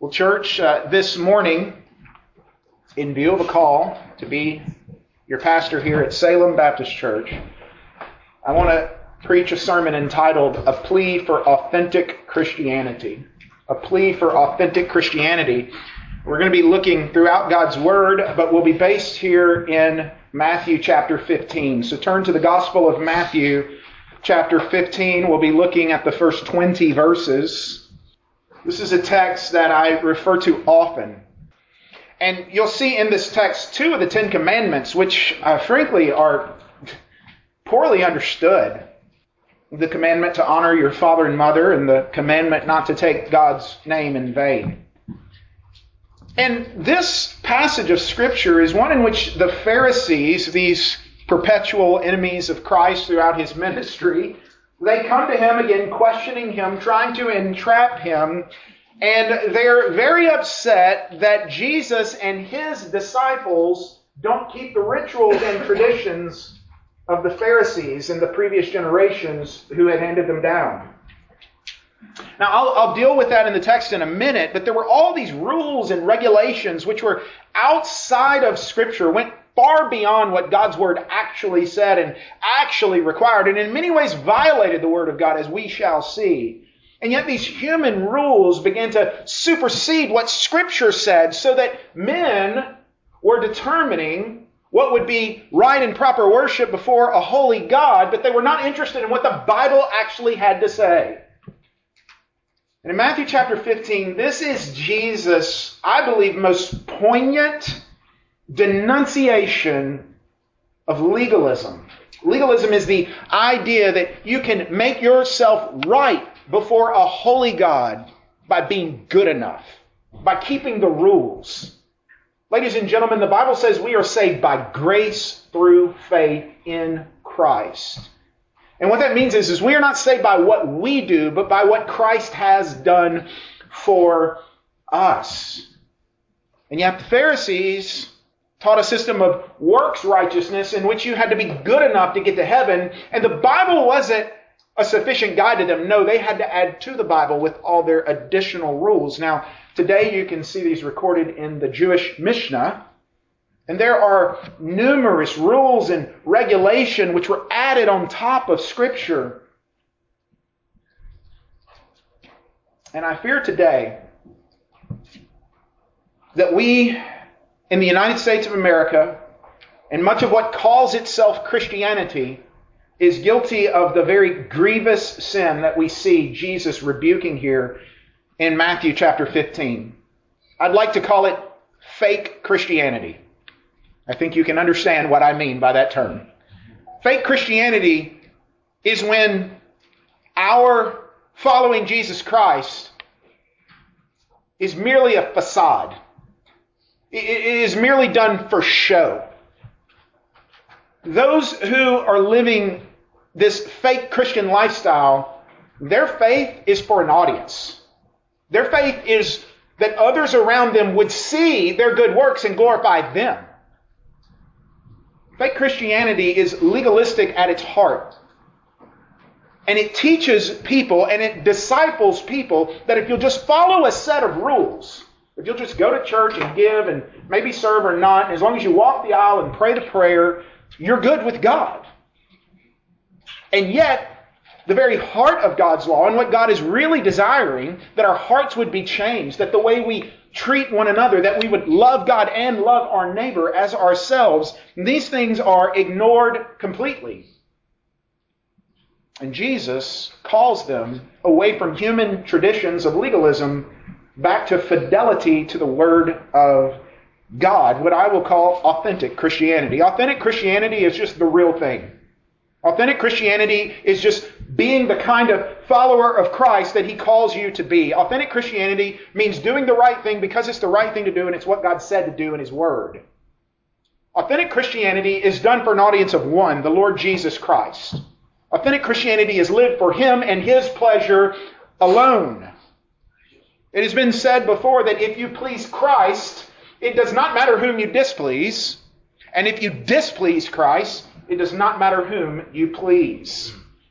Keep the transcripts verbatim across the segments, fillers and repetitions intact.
Well, church, uh, this morning, in view of a call to be your pastor here at Salem Baptist Church, I want to preach a sermon entitled, A Plea for Authentic Christianity. A Plea for Authentic Christianity. We're going to be looking throughout God's Word, but we'll be based here in Matthew chapter fifteen. So turn to the Gospel of Matthew chapter fifteen. We'll be looking at the first twenty verses. This is a text that I refer to often. And you'll see in this text two of the Ten Commandments, which uh, frankly are poorly understood. The commandment to honor your father and mother, and the commandment not to take God's name in vain. And this passage of Scripture is one in which the Pharisees, these perpetual enemies of Christ throughout His ministry, they come to Him again, questioning Him, trying to entrap Him, and they're very upset that Jesus and His disciples don't keep the rituals and traditions of the Pharisees in the previous generations who had handed them down. Now, I'll, I'll deal with that in the text in a minute, but there were all these rules and regulations which were outside of Scripture, went far beyond what God's Word actually said and actually required, and in many ways violated the Word of God, as we shall see. And yet these human rules began to supersede what Scripture said, so that men were determining what would be right and proper worship before a holy God, but they were not interested in what the Bible actually had to say. And in Matthew chapter fifteen, this is Jesus, I believe, most poignant denunciation of legalism. Legalism is the idea that you can make yourself right before a holy God by being good enough, by keeping the rules. Ladies and gentlemen, the Bible says we are saved by grace through faith in Christ. And what that means is, is we are not saved by what we do, but by what Christ has done for us. And yet the Pharisees taught a system of works righteousness in which you had to be good enough to get to heaven. And the Bible wasn't a sufficient guide to them. No, they had to add to the Bible with all their additional rules. Now, today you can see these recorded in the Jewish Mishnah. And there are numerous rules and regulation which were added on top of Scripture. And I fear today that we in the United States of America, and much of what calls itself Christianity, is guilty of the very grievous sin that we see Jesus rebuking here in Matthew chapter fifteen. I'd like to call it fake Christianity. I think you can understand what I mean by that term. Fake Christianity is when our following Jesus Christ is merely a facade. It is merely done for show. Those who are living this fake Christian lifestyle, their faith is for an audience. Their faith is that others around them would see their good works and glorify them. Fake Christianity is legalistic at its heart. And it teaches people and it disciples people that if you'll just follow a set of rules, if you'll just go to church and give and maybe serve or not, as long as you walk the aisle and pray the prayer, you're good with God. And yet, the very heart of God's law and what God is really desiring, that our hearts would be changed, that the way we treat one another, that we would love God and love our neighbor as ourselves, these things are ignored completely. And Jesus calls them away from human traditions of legalism back to fidelity to the Word of God, what I will call authentic Christianity. Authentic Christianity is just the real thing. Authentic Christianity is just being the kind of follower of Christ that He calls you to be. Authentic Christianity means doing the right thing because it's the right thing to do and it's what God said to do in His Word. Authentic Christianity is done for an audience of one, the Lord Jesus Christ. Authentic Christianity is lived for Him and His pleasure alone. It has been said before that if you please Christ, it does not matter whom you displease. And if you displease Christ, it does not matter whom you please.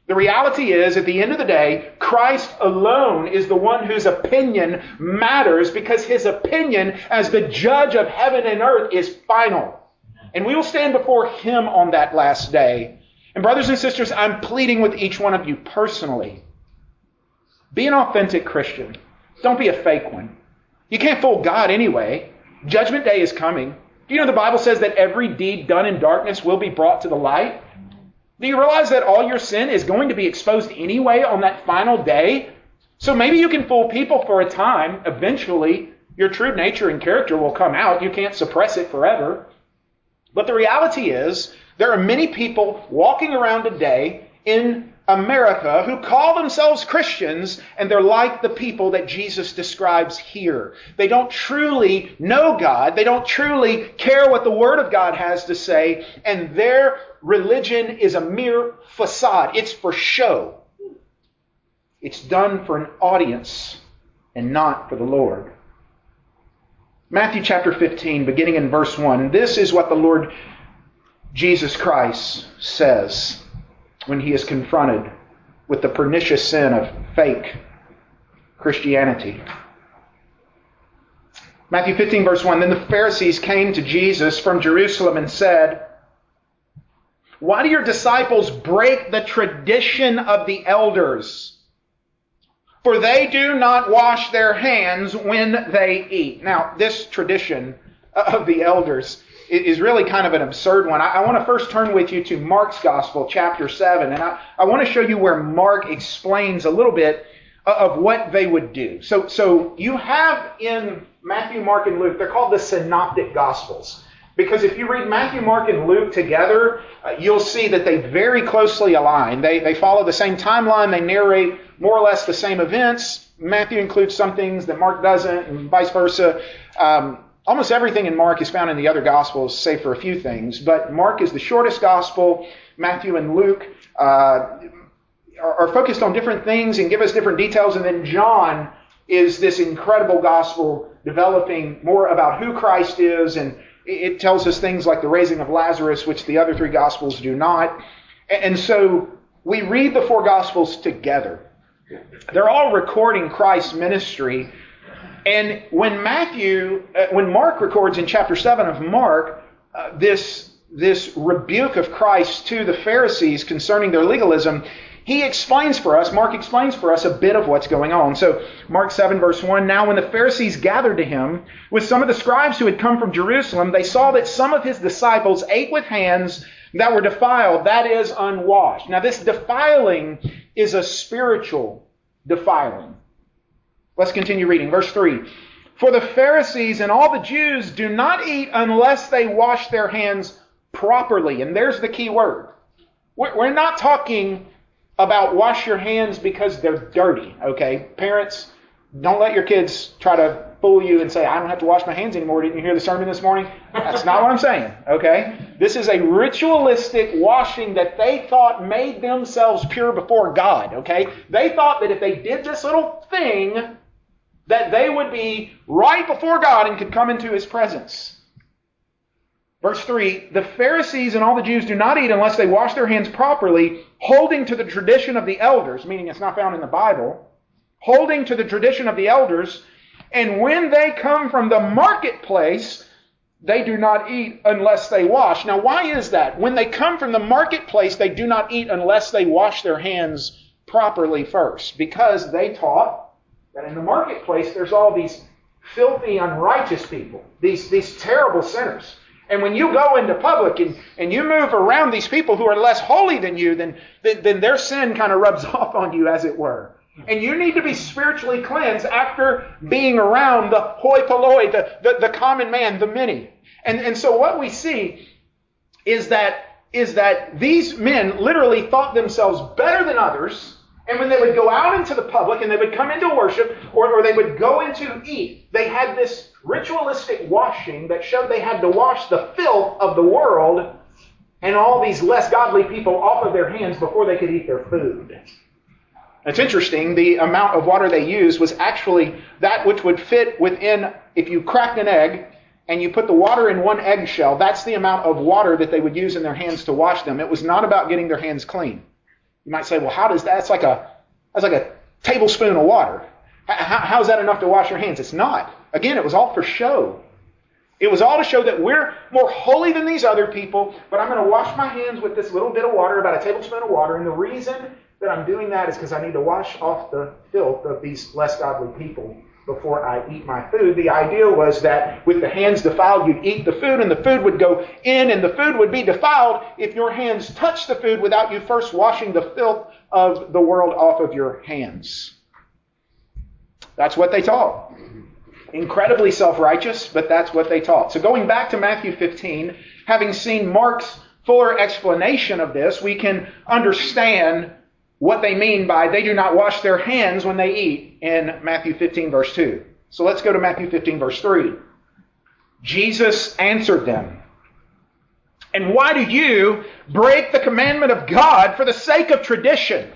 The reality is, at the end of the day, Christ alone is the one whose opinion matters, because his opinion as the judge of heaven and earth is final. And we will stand before him on that last day. And brothers and sisters, I'm pleading with each one of you personally. Be an authentic Christian. Don't be a fake one. You can't fool God anyway. Judgment day is coming. Do you know the Bible says that every deed done in darkness will be brought to the light? Do you realize that all your sin is going to be exposed anyway on that final day? So maybe you can fool people for a time. Eventually, your true nature and character will come out. You can't suppress it forever. But the reality is, there are many people walking around today in America who call themselves Christians, and they're like the people that Jesus describes here. They don't truly know God. They don't truly care what the Word of God has to say, and their religion is a mere facade. It's for show. It's done for an audience and not for the Lord. Matthew chapter fifteen, beginning in verse one. And this is what the Lord Jesus Christ says when he is confronted with the pernicious sin of fake Christianity. Matthew fifteen, verse one. Then the Pharisees came to Jesus from Jerusalem and said, "Why do your disciples break the tradition of the elders? For they do not wash their hands when they eat." Now, this tradition of the elders is really kind of an absurd one. I want to first turn with you to Mark's Gospel, chapter seven. And I, I want to show you where Mark explains a little bit of what they would do. So, so you have in Matthew, Mark, and Luke, they're called the Synoptic Gospels. Because if you read Matthew, Mark, and Luke together, uh, you'll see that they very closely align. They, they follow the same timeline. They narrate more or less the same events. Matthew includes some things that Mark doesn't, and vice versa. Um, almost everything in Mark is found in the other Gospels, save for a few things. But Mark is the shortest Gospel. Matthew and Luke uh, are, are focused on different things and give us different details. And then John is this incredible Gospel developing more about who Christ is, and it tells us things like the raising of Lazarus, which the other three Gospels do not. And so we read the four Gospels together. They're all recording Christ's ministry. And when Matthew, uh, when Mark records in chapter seven of Mark, uh, this, this rebuke of Christ to the Pharisees concerning their legalism, he explains for us, Mark explains for us a bit of what's going on. So Mark seven verse one, "Now when the Pharisees gathered to him with some of the scribes who had come from Jerusalem, they saw that some of his disciples ate with hands that were defiled, that is, unwashed." Now this defiling is a spiritual defiling. Let's continue reading. Verse three, "For the Pharisees and all the Jews do not eat unless they wash their hands properly." And there's the key word. We're not talking about wash your hands because they're dirty, okay? Parents, don't let your kids try to fool you and say, "I don't have to wash my hands anymore. Didn't you hear the sermon this morning?" That's not what I'm saying, okay? This is a ritualistic washing that they thought made themselves pure before God, okay? They thought that if they did this little thing, that they would be right before God and could come into His presence. Verse three, "The Pharisees and all the Jews do not eat unless they wash their hands properly, holding to the tradition of the elders," meaning it's not found in the Bible, "holding to the tradition of the elders, and when they come from the marketplace, they do not eat unless they wash." Now, why is that? When they come from the marketplace, they do not eat unless they wash their hands properly first. Because they taught that in the marketplace, there's all these filthy, unrighteous people, these, these terrible sinners. And when you go into public and, and you move around these people who are less holy than you, then, then, then their sin kind of rubs off on you, as it were. And you need to be spiritually cleansed after being around the hoi polloi, the, the, the common man, the many. And, and so what we see is that, is that these men literally thought themselves better than others. And when they would go out into the public and they would come into worship, or, or they would go into eat, they had this ritualistic washing that showed they had to wash the filth of the world and all these less godly people off of their hands before they could eat their food. It's interesting, the amount of water they used was actually that which would fit within, if you cracked an egg and you put the water in one eggshell, that's the amount of water that they would use in their hands to wash them. It was not about getting their hands clean. You might say, well, how does that? That's like a, that's like a tablespoon of water. How, how is that enough to wash your hands? It's not. Again, it was all for show. It was all to show that we're more holy than these other people, but I'm going to wash my hands with this little bit of water, about a tablespoon of water, and the reason that I'm doing that is because I need to wash off the filth of these less godly people before I eat my food. The idea was that with the hands defiled, you'd eat the food, and the food would go in, and the food would be defiled if your hands touched the food without you first washing the filth of the world off of your hands. That's what they taught. Incredibly self-righteous, but that's what they taught. So going back to Matthew fifteen, having seen Mark's fuller explanation of this, we can understand what they mean by they do not wash their hands when they eat in Matthew fifteen, verse two. So let's go to Matthew fifteen, verse three. Jesus answered them, "And why do you break the commandment of God for the sake of tradition?"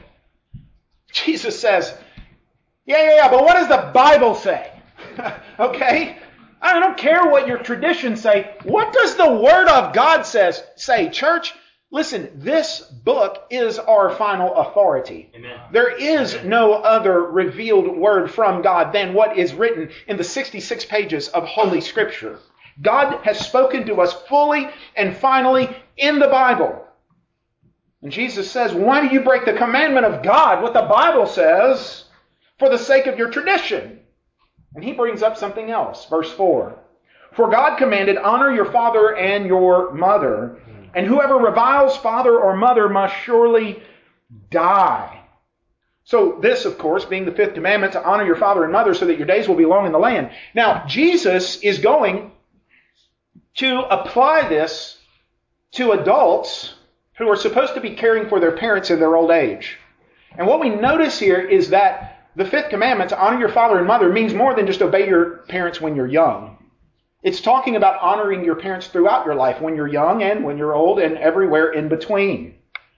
Jesus says, yeah, yeah, yeah, but what does the Bible say? Okay? I don't care what your traditions say. What does the Word of God says say, church? Listen, this book is our final authority. Amen. There is Amen. No other revealed word from God than what is written in the sixty-six pages of Holy Scripture. God has spoken to us fully and finally in the Bible. And Jesus says, why do you break the commandment of God, what the Bible says, for the sake of your tradition? And he brings up something else. Verse four. For God commanded, honor your father and your mother, and whoever reviles father or mother must surely die. So this, of course, being the fifth commandment, to honor your father and mother so that your days will be long in the land. Now, Jesus is going to apply this to adults who are supposed to be caring for their parents in their old age. And what we notice here is that the fifth commandment, to honor your father and mother, means more than just obey your parents when you're young. It's talking about honoring your parents throughout your life, when you're young and when you're old and everywhere in between.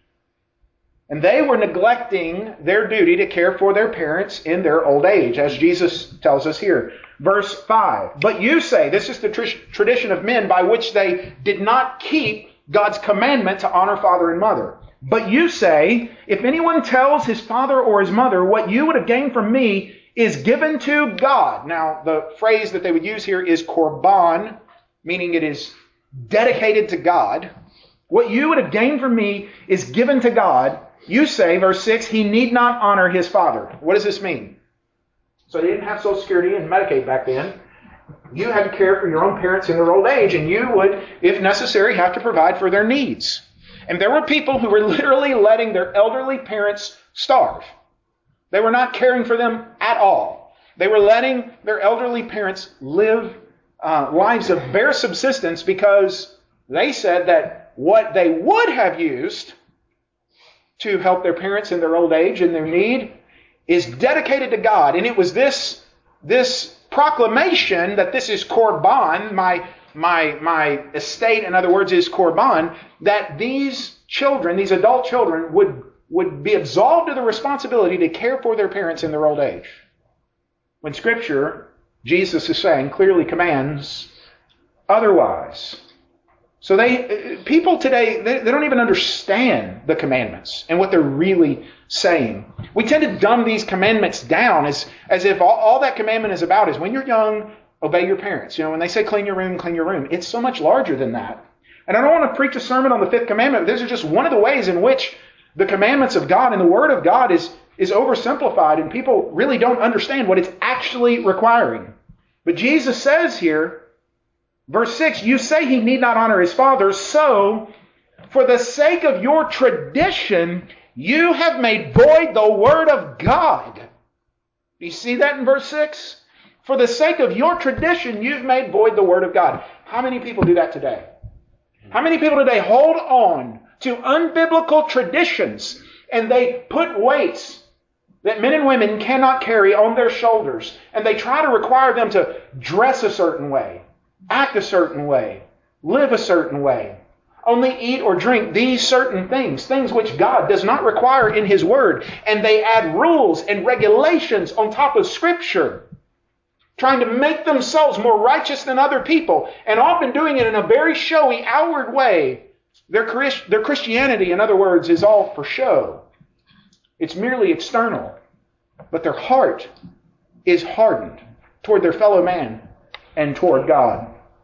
And they were neglecting their duty to care for their parents in their old age, as Jesus tells us here. Verse five, but you say, this is the tr- tradition of men by which they did not keep God's commandment to honor father and mother. But you say, if anyone tells his father or his mother, what you would have gained from me is given to God. Now, the phrase that they would use here is korban, meaning it is dedicated to God. What you would have gained from me is given to God. You say, verse six, he need not honor his father. What does this mean? So they didn't have Social Security and Medicaid back then. You had to care for your own parents in their old age, and you would, if necessary, have to provide for their needs. And there were people who were literally letting their elderly parents starve. They were not caring for them at all. They were letting their elderly parents live uh, lives of bare subsistence because they said that what they would have used to help their parents in their old age and their need is dedicated to God. And it was this, this proclamation that this is korban, my My my estate, in other words, is korban, that these children, these adult children, would, would be absolved of the responsibility to care for their parents in their old age. When Scripture, Jesus is saying, clearly commands otherwise. So they people today, they, they don't even understand the commandments and what they're really saying. We tend to dumb these commandments down as, as if all, all that commandment is about is when you're young, obey your parents. You know, when they say clean your room, clean your room. It's so much larger than that. And I don't want to preach a sermon on the fifth commandment. This is just one of the ways in which the commandments of God and the Word of God is, is oversimplified, and people really don't understand what it's actually requiring. But Jesus says here, verse six, you say he need not honor his father, so for the sake of your tradition, you have made void the Word of God. Do you see that in verse six? For the sake of your tradition, you've made void the Word of God. How many people do that today? How many people today hold on to unbiblical traditions and they put weights that men and women cannot carry on their shoulders, and they try to require them to dress a certain way, act a certain way, live a certain way, only eat or drink these certain things, things which God does not require in His Word, and they add rules and regulations on top of Scripture, trying to make themselves more righteous than other people, and often doing it in a very showy, outward way. Their, Their Christianity, in other words, is all for show. It's merely external. But their heart is hardened toward their fellow man and toward God.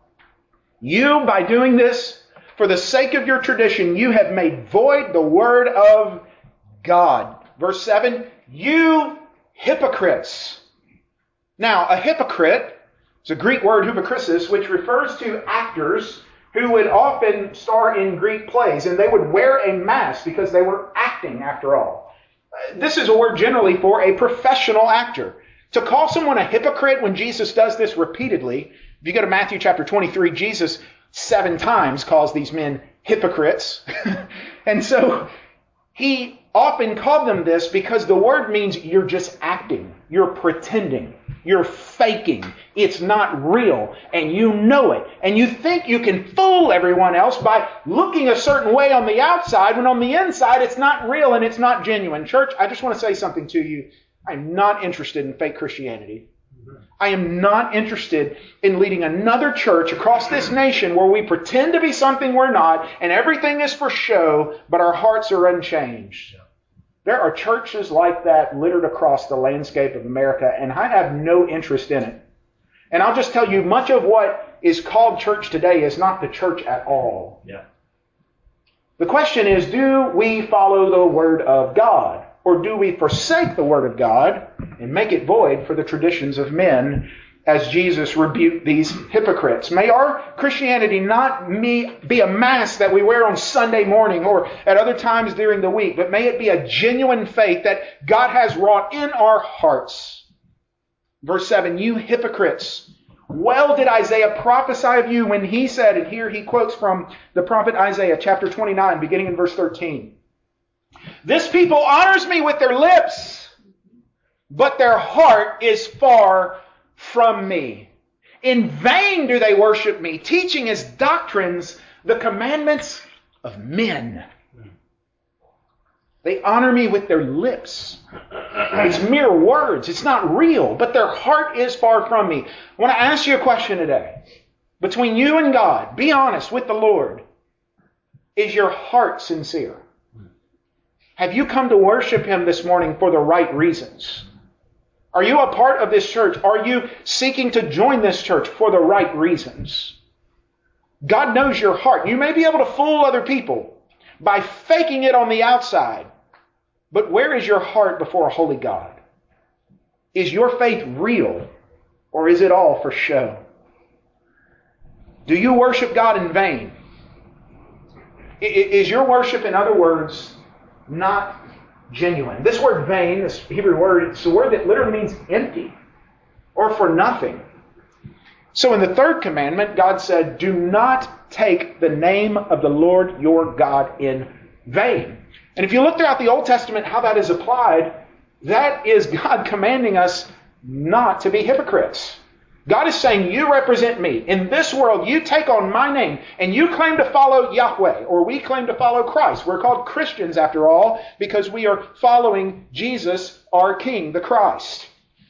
You, by doing this, for the sake of your tradition, you have made void the word of God. Verse seven, you hypocrites. Now, a hypocrite is a Greek word, hypokrisis, which refers to actors who would often star in Greek plays, and they would wear a mask because they were acting, after all. This is a word generally for a professional actor. To call someone a hypocrite when Jesus does this repeatedly, if you go to Matthew chapter twenty-three, Jesus seven times calls these men hypocrites. And so he often called them this because the word means you're just acting, you're pretending, you're faking. It's not real, and you know it. And you think you can fool everyone else by looking a certain way on the outside, when on the inside it's not real and it's not genuine. Church, I just want to say something to you. I'm not interested in fake Christianity. I am not interested in leading another church across this nation where we pretend to be something we're not, and everything is for show, but our hearts are unchanged. There are churches like that littered across the landscape of America, and I have no interest in it. And I'll just tell you, much of what is called church today is not the church at all. Yeah. The question is, do we follow the Word of God? Or do we forsake the Word of God and make it void for the traditions of men, as Jesus rebuked these hypocrites? May our Christianity not be a mask that we wear on Sunday morning or at other times during the week, but may it be a genuine faith that God has wrought in our hearts. Verse seven, you hypocrites, well did Isaiah prophesy of you when he said, and here he quotes from the prophet Isaiah chapter twenty-nine, beginning in verse thirteen. This people honors me with their lips, but their heart is far from me. In vain do they worship me, teaching as doctrines the commandments of men. They honor me with their lips. It's mere words. It's not real, but their heart is far from me. I want to ask you a question today. Between you and God, be honest with the Lord. Is your heart sincere? Have you come to worship Him this morning for the right reasons? Are you a part of this church? Are you seeking to join this church for the right reasons? God knows your heart. You may be able to fool other people by faking it on the outside. But where is your heart before a holy God? Is your faith real, or is it all for show? Do you worship God in vain? Is your worship, in other words, not genuine? This word vain, this Hebrew word, it's a word that literally means empty or for nothing. So in the third commandment, God said, do not take the name of the Lord your God in vain. And if you look throughout the Old Testament how that is applied, that is God commanding us not to be hypocrites. God is saying, you represent me. In this world, you take on my name, and you claim to follow Yahweh, or we claim to follow Christ. We're called Christians, after all, because we are following Jesus, our King, the Christ.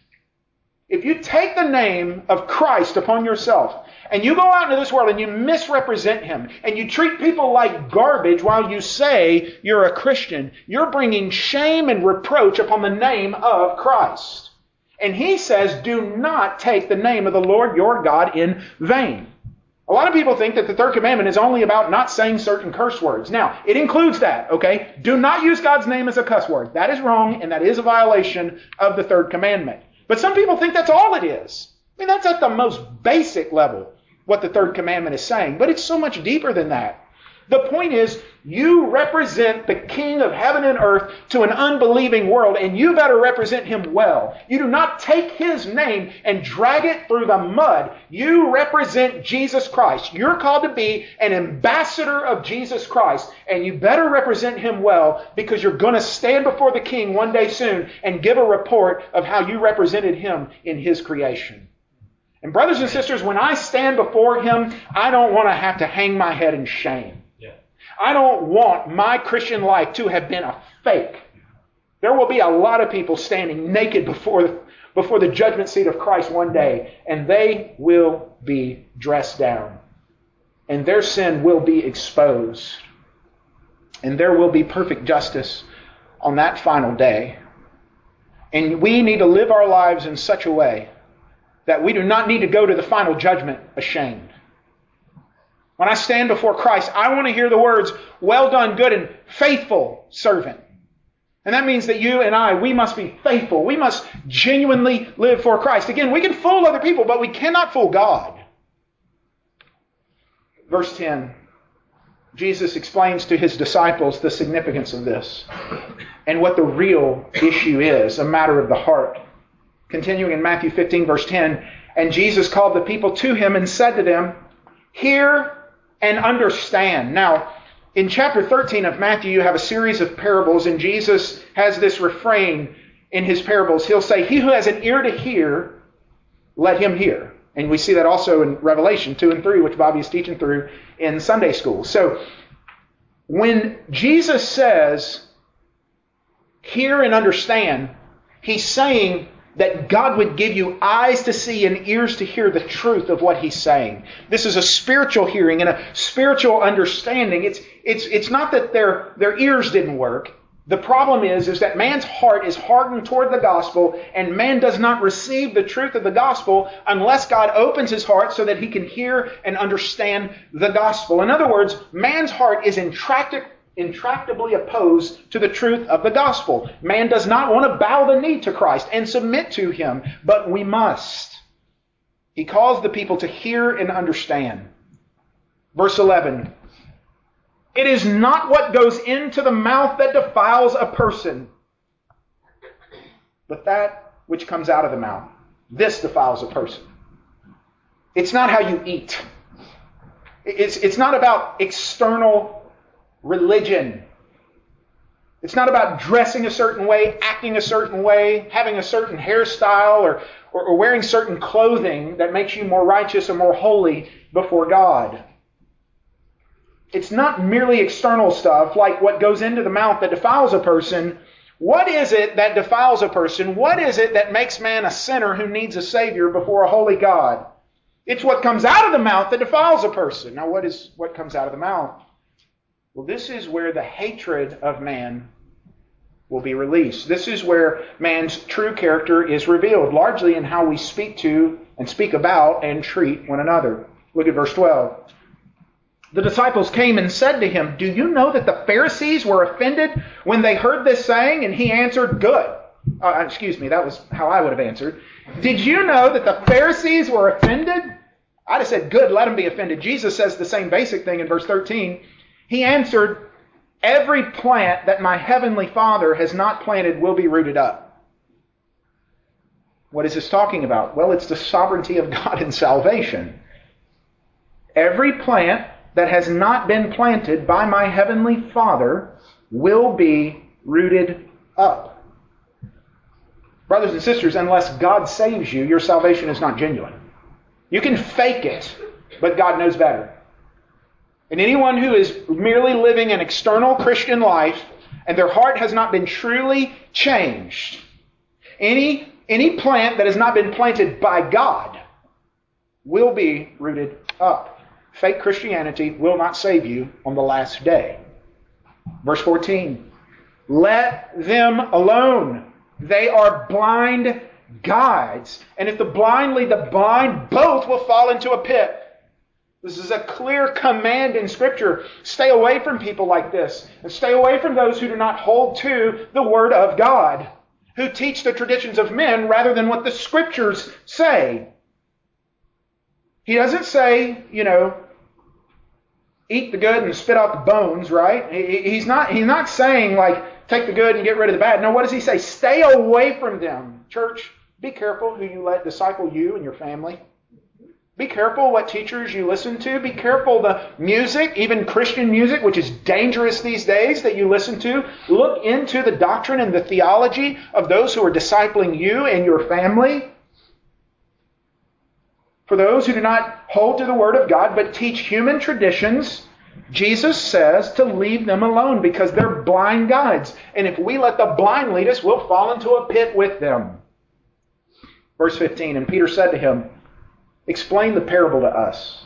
If you take the name of Christ upon yourself, and you go out into this world and you misrepresent Him, and you treat people like garbage while you say you're a Christian, you're bringing shame and reproach upon the name of Christ. And He says, do not take the name of the Lord your God in vain. A lot of people think that the third commandment is only about not saying certain curse words. Now, it includes that, okay? Do not use God's name as a cuss word. That is wrong, and that is a violation of the third commandment. But some people think that's all it is. I mean, that's at the most basic level what the third commandment is saying. But it's so much deeper than that. The point is, you represent the King of heaven and earth to an unbelieving world, and you better represent Him well. You do not take His name and drag it through the mud. You represent Jesus Christ. You're called to be an ambassador of Jesus Christ, and you better represent Him well, because you're going to stand before the King one day soon and give a report of how you represented Him in His creation. And brothers and sisters, when I stand before Him, I don't want to have to hang my head in shame. I don't want my Christian life to have been a fake. There will be a lot of people standing naked before, before the judgment seat of Christ one day, and they will be dressed down. And their sin will be exposed. And there will be perfect justice on that final day. And we need to live our lives in such a way that we do not need to go to the final judgment ashamed. When I stand before Christ, I want to hear the words, "Well done, good and faithful servant." And that means that you and I, we must be faithful. We must genuinely live for Christ. Again, we can fool other people, but we cannot fool God. Verse ten, Jesus explains to his disciples the significance of this and what the real issue is, a matter of the heart. Continuing in Matthew fifteen, verse ten, "And Jesus called the people to him and said to them, 'Hear and understand.'" Now, in chapter thirteen of Matthew, you have a series of parables, and Jesus has this refrain in his parables. He'll say, "He who has an ear to hear, let him hear." And we see that also in Revelation two and three, which Bobby is teaching through in Sunday school. So, when Jesus says, "Hear and understand," he's saying that God would give you eyes to see and ears to hear the truth of what he's saying. This is a spiritual hearing and a spiritual understanding. It's it's it's not that their their ears didn't work. The problem is, is that man's heart is hardened toward the gospel, and man does not receive the truth of the gospel unless God opens his heart so that he can hear and understand the gospel. In other words, man's heart is intractable. intractably opposed to the truth of the gospel. Man does not want to bow the knee to Christ and submit to him, but we must. He calls the people to hear and understand. Verse eleven, "It is not what goes into the mouth that defiles a person, but that which comes out of the mouth. This defiles a person." It's not how you eat. It's, it's not about external religion. It's not about dressing a certain way, acting a certain way, having a certain hairstyle, or, or, or wearing certain clothing that makes you more righteous or more holy before God. It's not merely external stuff like what goes into the mouth that defiles a person. What is it that defiles a person? What is it that makes man a sinner who needs a Savior before a holy God? It's what comes out of the mouth that defiles a person. Now, what is what comes out of the mouth? Well, this is where the hatred of man will be released. This is where man's true character is revealed, largely in how we speak to and speak about and treat one another. Look at verse twelve. "The disciples came and said to him, 'Do you know that the Pharisees were offended when they heard this saying?' And he answered, 'Good.'" Uh, excuse me, that was how I would have answered. "Did you know that the Pharisees were offended?" I'd have said, "Good, let them be offended." Jesus says the same basic thing in verse thirteen. He answered, "Every plant that my heavenly Father has not planted will be rooted up." What is this talking about? Well, it's the sovereignty of God in salvation. Every plant that has not been planted by my heavenly Father will be rooted up. Brothers and sisters, unless God saves you, your salvation is not genuine. You can fake it, but God knows better. And anyone who is merely living an external Christian life and their heart has not been truly changed, any, any plant that has not been planted by God will be rooted up. Fake Christianity will not save you on the last day. Verse fourteen, "Let them alone. They are blind guides. And if the blind lead the blind, both will fall into a pit." This is a clear command in Scripture. Stay away from people like this. And stay away from those who do not hold to the Word of God, who teach the traditions of men rather than what the Scriptures say. He doesn't say, you know, eat the good and spit out the bones, right? He's not, he's not saying, like, take the good and get rid of the bad. No, what does he say? Stay away from them. Church, be careful who you let disciple you and your family. Be careful what teachers you listen to. Be careful the music, even Christian music, which is dangerous these days, that you listen to. Look into the doctrine and the theology of those who are discipling you and your family. For those who do not hold to the Word of God but teach human traditions, Jesus says to leave them alone because they're blind guides. And if we let the blind lead us, we'll fall into a pit with them. Verse fifteen, "And Peter said to him, 'Explain the parable to us.'"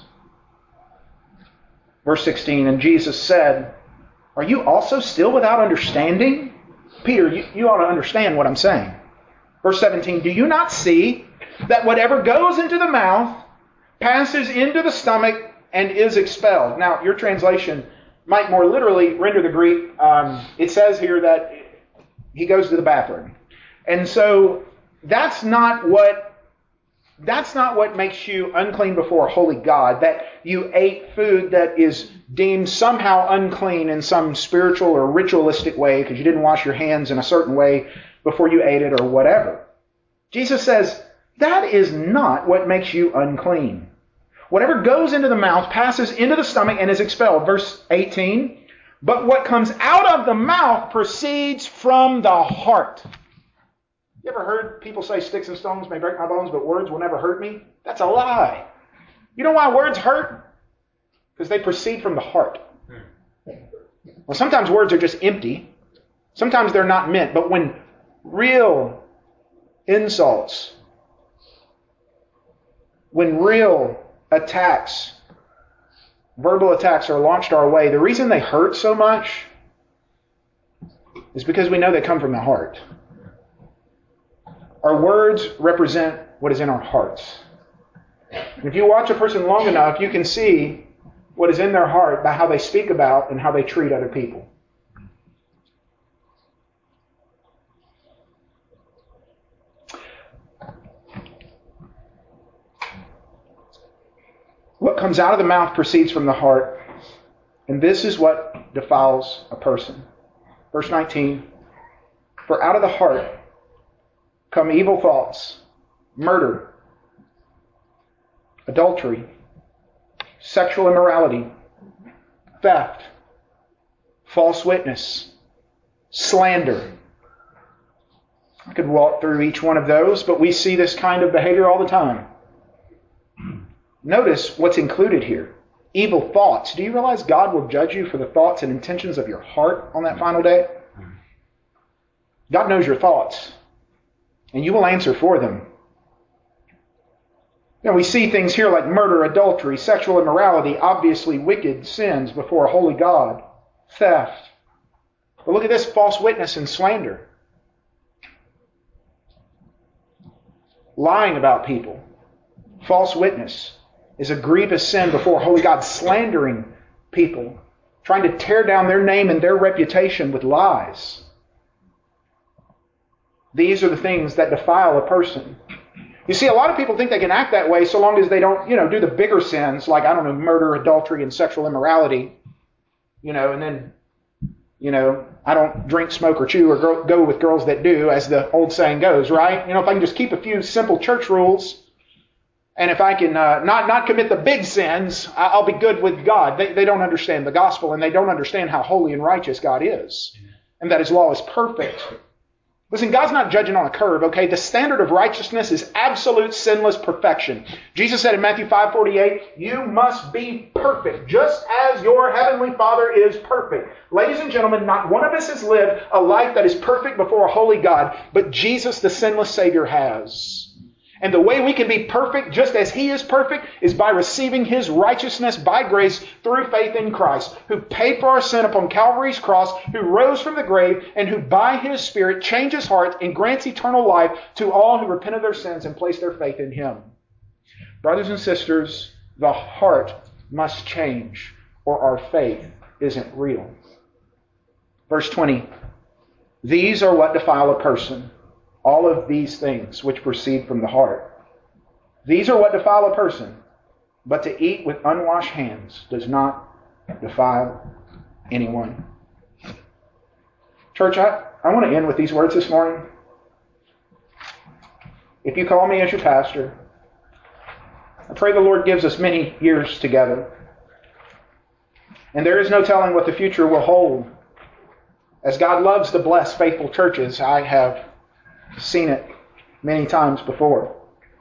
Verse sixteen, "And Jesus said, 'Are you also still without understanding? Peter, you, you ought to understand what I'm saying. Verse seventeen, do you not see that whatever goes into the mouth passes into the stomach and is expelled? Now, your translation might more literally render the Greek. Um, it says here that he goes to the bathroom. And so that's not what that's not what makes you unclean before a holy God, that you ate food that is deemed somehow unclean in some spiritual or ritualistic way because you didn't wash your hands in a certain way before you ate it or whatever. Jesus says that is not what makes you unclean. Whatever goes into the mouth passes into the stomach and is expelled. Verse eighteen, but what comes out of the mouth proceeds from the heart. You ever heard people say sticks and stones may break my bones, but words will never hurt me? That's a lie. You know why words hurt? Because they proceed from the heart. Well, sometimes words are just empty. Sometimes they're not meant. But when real insults, when real attacks, verbal attacks are launched our way, the reason they hurt so much is because we know they come from the heart. Our words represent what is in our hearts. And if you watch a person long enough, you can see what is in their heart by how they speak about and how they treat other people. What comes out of the mouth proceeds from the heart, and this is what defiles a person. Verse nineteen, for out of the heart come evil thoughts, murder, adultery, sexual immorality, theft, false witness, slander. I could walk through each one of those, but we see this kind of behavior all the time. Notice what's included here. Evil thoughts. Do you realize God will judge you for the thoughts and intentions of your heart on that final day? God knows your thoughts, and you will answer for them. You know, we see things here like murder, adultery, sexual immorality, obviously wicked sins before a holy God, theft. But look at this, false witness and slander. Lying about people. False witness is a grievous sin before a holy God, slandering people, trying to tear down their name and their reputation with lies. These are the things that defile a person. You see, a lot of people think they can act that way so long as they don't, you know, do the bigger sins like, I don't know, murder, adultery, and sexual immorality. You know, and then, you know, I don't drink, smoke, or chew, or go, go with girls that do, as the old saying goes, right? You know, if I can just keep a few simple church rules, and if I can uh, not, not commit the big sins, I'll be good with God. They, they don't understand the gospel, and they don't understand how holy and righteous God is, and that His law is perfect. Listen, God's not judging on a curve, okay? The standard of righteousness is absolute sinless perfection. Jesus said in Matthew five forty-eight, you must be perfect, just as your heavenly Father is perfect. Ladies and gentlemen, not one of us has lived a life that is perfect before a holy God, but Jesus, the sinless Savior, has. And the way we can be perfect, just as He is perfect, is by receiving His righteousness by grace through faith in Christ, who paid for our sin upon Calvary's cross, who rose from the grave, and who by His Spirit changes hearts and grants eternal life to all who repent of their sins and place their faith in Him. Brothers and sisters, the heart must change, or our faith isn't real. Verse twenty, these are what defile a person. All of these things which proceed from the heart. These are what defile a person, but to eat with unwashed hands does not defile anyone. Church, I, I want to end with these words this morning. If you call me as your pastor, I pray the Lord gives us many years together. And there is no telling what the future will hold. As God loves to bless faithful churches, I have seen it many times before.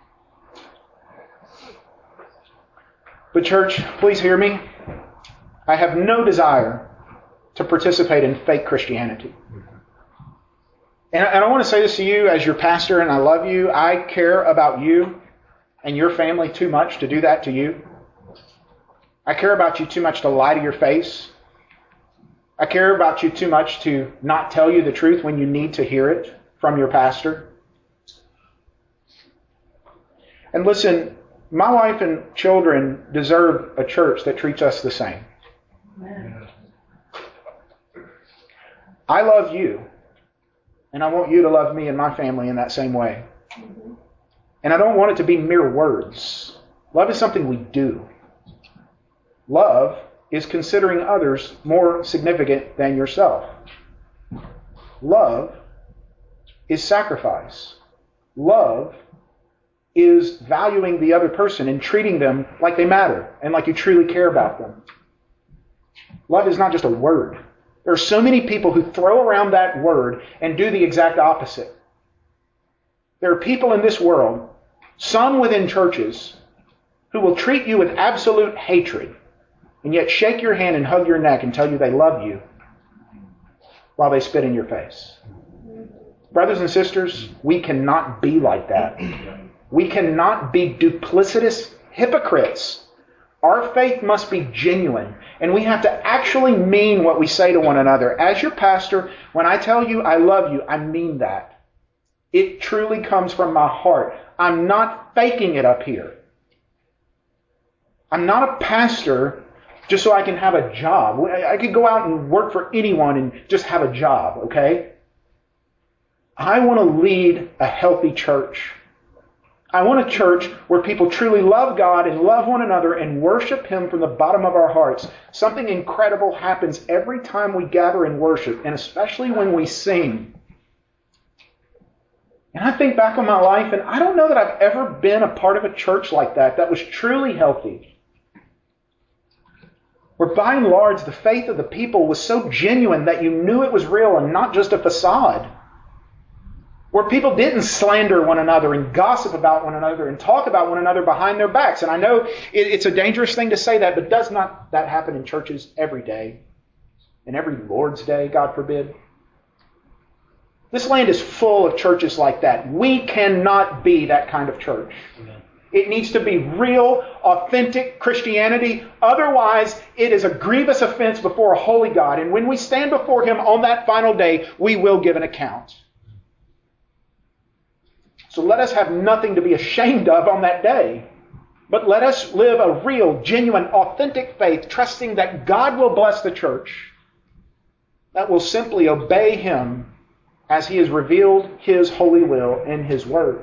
But church, please hear me. I have no desire to participate in fake Christianity. And I want to say this to you as your pastor, and I love you. I care about you and your family too much to do that to you. I care about you too much to lie to your face. I care about you too much to not tell you the truth when you need to hear it from your pastor. And listen, my wife and children deserve a church that treats us the same. Amen. I love you, and I want you to love me and my family in that same way. Mm-hmm. And I don't want it to be mere words. Love is something we do. Love is considering others more significant than yourself. Love is sacrifice. Love is valuing the other person and treating them like they matter and like you truly care about them. Love is not just a word. There are so many people who throw around that word and do the exact opposite. There are people in this world, some within churches, who will treat you with absolute hatred and yet shake your hand and hug your neck and tell you they love you while they spit in your face. Brothers and sisters, we cannot be like that. We cannot be duplicitous hypocrites. Our faith must be genuine, and we have to actually mean what we say to one another. As your pastor, when I tell you I love you, I mean that. It truly comes from my heart. I'm not faking it up here. I'm not a pastor just so I can have a job. I could go out and work for anyone and just have a job, okay? I want to lead a healthy church. I want a church where people truly love God and love one another and worship Him from the bottom of our hearts. Something incredible happens every time we gather and worship, and especially when we sing. And I think back on my life, and I don't know that I've ever been a part of a church like that, that was truly healthy. Where by and large, the faith of the people was so genuine that you knew it was real and not just a facade. Where people didn't slander one another and gossip about one another and talk about one another behind their backs. And I know it's a dangerous thing to say that, but does not that happen in churches every day? And every Lord's Day, God forbid? This land is full of churches like that. We cannot be that kind of church. Amen. It needs to be real, authentic Christianity. Otherwise, it is a grievous offense before a holy God. And when we stand before Him on that final day, we will give an account. So let us have nothing to be ashamed of on that day. But let us live a real, genuine, authentic faith, trusting that God will bless the church, that will simply obey Him as He has revealed His holy will in His Word.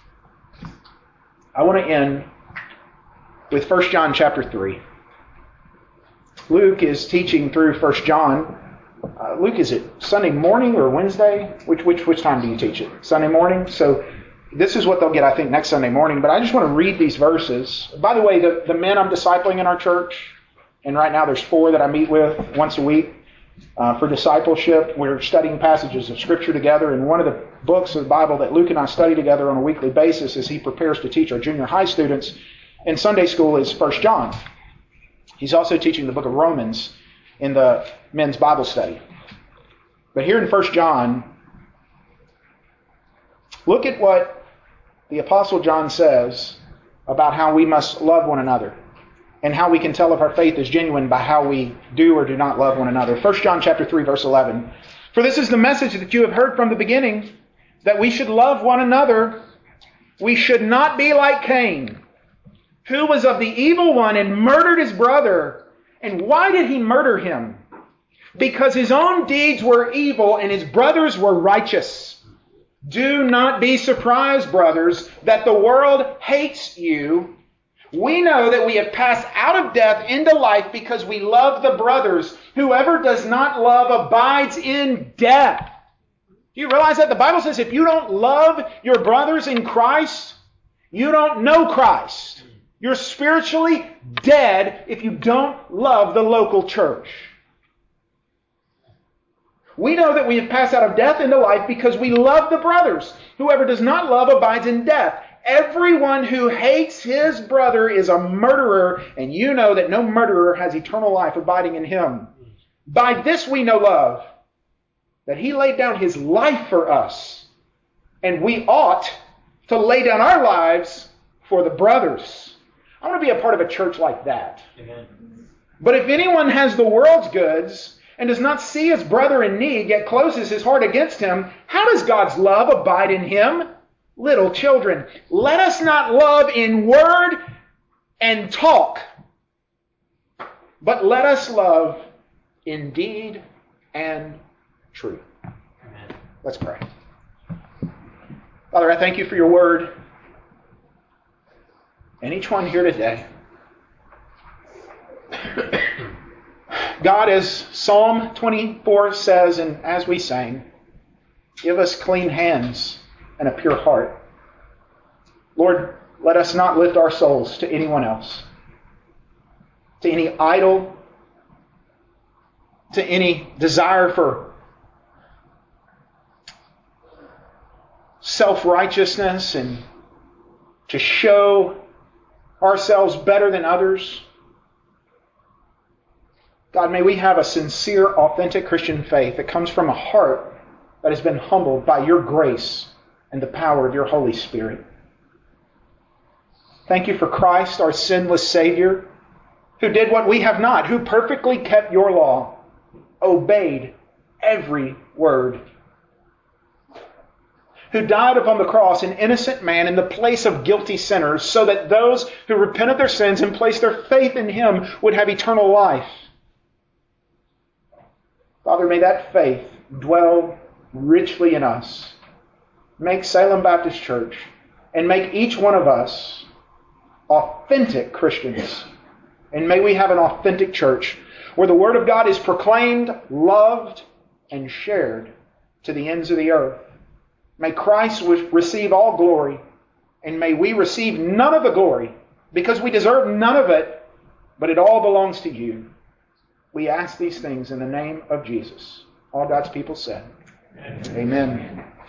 I want to end with First John chapter three. Luke is teaching through First John. Uh, Luke, is it Sunday morning or Wednesday? Which which which time do you teach it? Sunday morning? So this is what they'll get, I think, next Sunday morning. But I just want to read these verses. By the way, the, the men I'm discipling in our church, and right now there's four that I meet with once a week uh, for discipleship. We're studying passages of Scripture together. And one of the books of the Bible that Luke and I study together on a weekly basis as he prepares to teach our junior high students in Sunday school is First John. He's also teaching the book of Romans in the men's Bible study. But here in First John, look at what the Apostle John says about how we must love one another and how we can tell if our faith is genuine by how we do or do not love one another. First John chapter three, verse eleven. For this is the message that you have heard from the beginning, that we should love one another. We should not be like Cain, who was of the evil one and murdered his brother. And why did he murder him? Because his own deeds were evil and his brothers were righteous. Do not be surprised, brothers, that the world hates you. We know that we have passed out of death into life because we love the brothers. Whoever does not love abides in death. Do you realize that? The Bible says if you don't love your brothers in Christ, you don't know Christ. You're spiritually dead if you don't love the local church. We know that we have passed out of death into life because we love the brothers. Whoever does not love abides in death. Everyone who hates his brother is a murderer, and you know that no murderer has eternal life abiding in him. By this we know love, that He laid down His life for us, and we ought to lay down our lives for the brothers. I want to be a part of a church like that. Amen. But if anyone has the world's goods and does not see his brother in need, yet closes his heart against him, how does God's love abide in him? Little children, let us not love in word and talk, but let us love in deed and truth. Amen. Let's pray. Father, I thank you for your word and each one here today. God, as Psalm twenty-four says, and as we sang, give us clean hands and a pure heart. Lord, let us not lift our souls to anyone else, to any idol, to any desire for self-righteousness and to show ourselves better than others. God, may we have a sincere, authentic Christian faith that comes from a heart that has been humbled by your grace and the power of your Holy Spirit. Thank you for Christ, our sinless Savior, who did what we have not, who perfectly kept your law, obeyed every word, who died upon the cross, an innocent man, in the place of guilty sinners, so that those who repent of their sins and place their faith in him would have eternal life. Father, may that faith dwell richly in us. Make Salem Baptist Church, and make each one of us authentic Christians. And may we have an authentic church where the Word of God is proclaimed, loved, and shared to the ends of the earth. May Christ receive all glory, and may we receive none of the glory, because we deserve none of it, but it all belongs to you. We ask these things in the name of Jesus. All God's people said, Amen. Amen.